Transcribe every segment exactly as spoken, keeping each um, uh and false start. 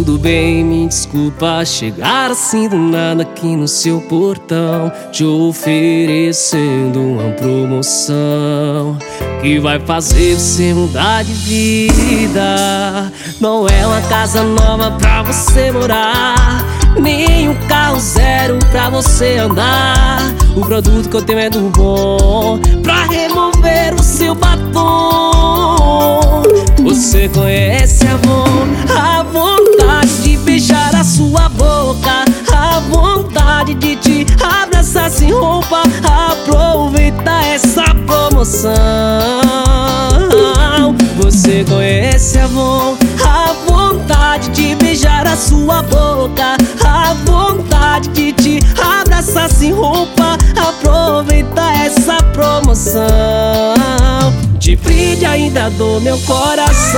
tudo bem, me desculpa chegar assim do nada aqui no seu portão, te oferecendo uma promoção que vai fazer você mudar de vida. Não é uma casa nova pra você morar, nem um carro zero pra você andar. O produto que eu tenho é do bom pra remover o seu batom. Você conhece a Avon, a vontade de beijar a sua boca, a vontade de te abraçar sem roupa. Aproveita essa promoção. Você conhece a Avon, a vontade de beijar a sua boca, a vontade de te abraçar sem roupa. Aproveita essa promoção. De brinde ainda dou meu coração.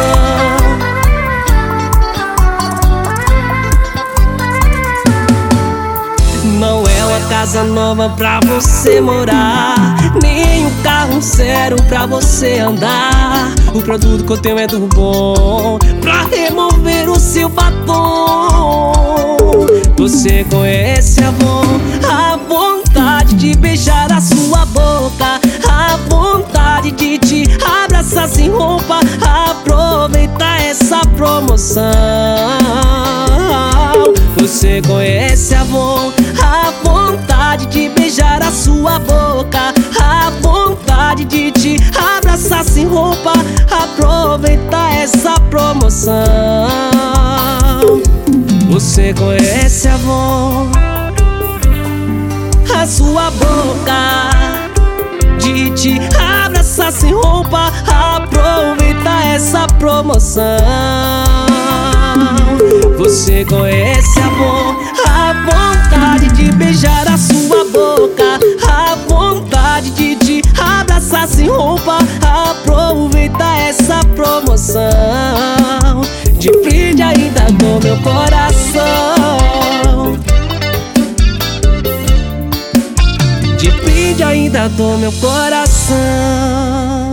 Não é uma casa nova pra você morar, nem um carro zero pra você andar. O produto que eu tenho é do bom pra remover o seu batom. Você conhece a Avon, a vontade de beijar a sua boca, a vontade de te abraçar sem roupa. Aproveita essa promoção. Você conhece a Avon, a vontade de beijar a sua boca, a vontade de te abraçar sem roupa. Aproveita essa promoção. Você conhece a Avon, a sua boca de te abraçar sem roupa. Aproveita essa promoção. Você conhece a Avon, a vontade de beijar a sua boca, a vontade de te abraçar sem roupa. Aproveita essa promoção. De brinde ainda dou meu coração. De brinde ainda dou meu coração.